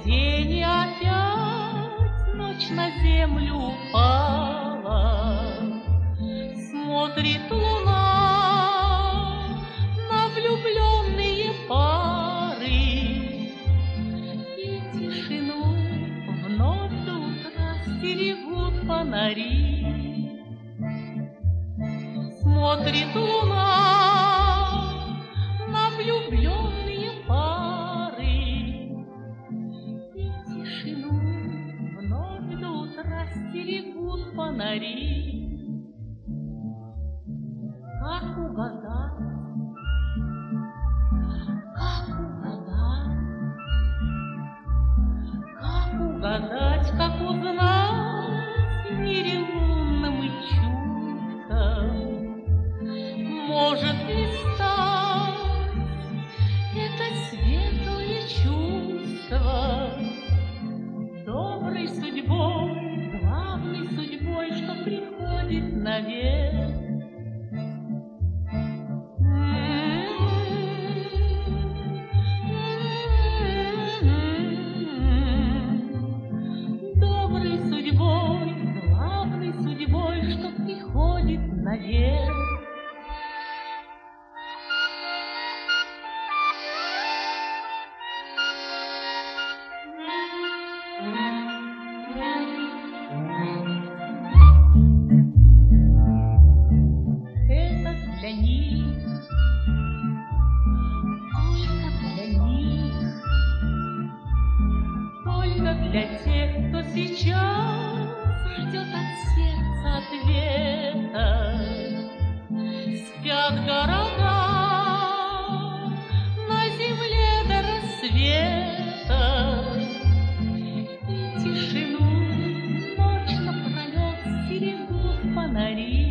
тени опять ночь на землю упала. Смотрит луна на влюбленные пары, и тишину вновь до утра стерегут фонари. Смотрит луна на влюбленные пары, и тишину вновь до утра стерегут фонари. Как угадать, как узнать в мире лунном и чутком? Может ли стать это светлое чувство доброй судьбой, главной судьбой, что приходит навек? Доброй судьбой, главной судьбой, что приходит навек. Это для них, только для них, только для тех, кто сейчас ждет от сердца ответа. Спят города на земле до рассвета, и тишину ночь напролет стерегут фонари.